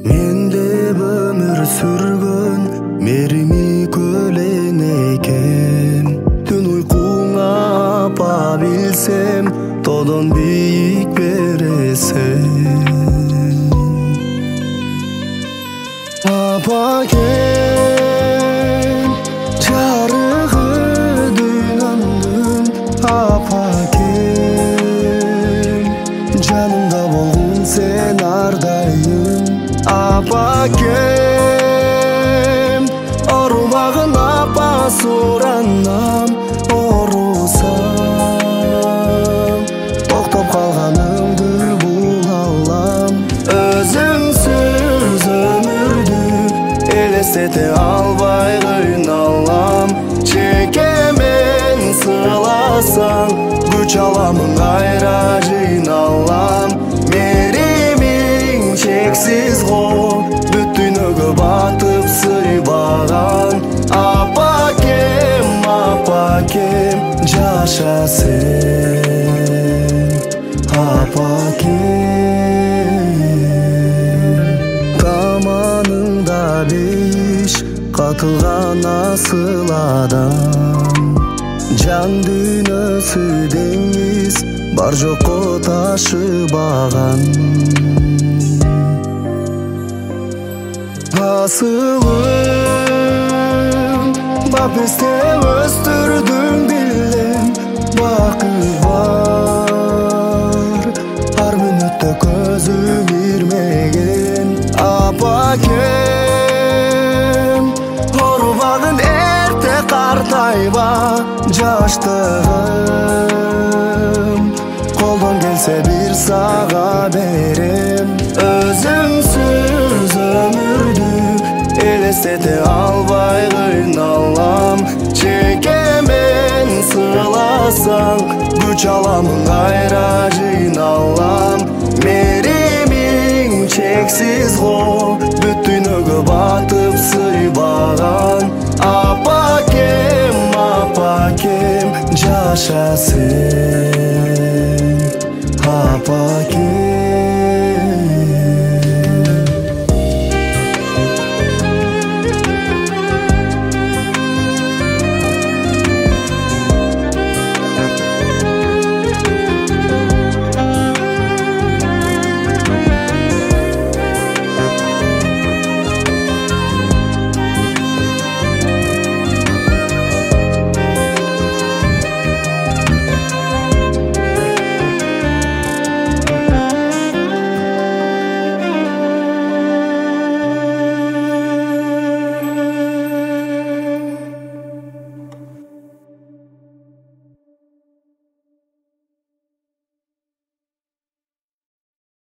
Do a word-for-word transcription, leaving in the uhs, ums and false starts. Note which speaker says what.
Speaker 1: Мендеп өмүр сүргөн мерими көлен экен. Түн уйкуңа апа билсем, тодон бийик бересен. Апа кел, жарыгы дүйнөмдүн, апа кел, жанымда болгун сен ар дайым. Апа кел, оорубагын апа суранам, оорусам, токтоп калганымды була алам. Өзүңсүз өмүрдү элестете албай кыйналам. Чекемен сыйласаң, күч аламын кайра жыйналам. Меримиң чексиз го, бүт дүйнөгө батып сыйбаган. Апа кем, апа кем, жаша сен, апа кем. Каманыңда бейиш катылган асыл адам. Жан дүйнөсү деңиз, бар жокко ташыбаган. Асылым, бап эсте өстүрдүң билем, бакыт бар, ар мүнөттө көзүм ирмеген. Апа кем, оорубагын эрте картайба, жаштыгым, колдон келсе бир сага берем. Өзүңсүз өмүрдү элестете албай кыйналам. Чекемен сыйласаң, күч аламын кайра жыйналам. Меримиң чексиз го, бүт дүйнөгө батып сыйбаган. Апа кем, апа кем, жаша сен, апа кем.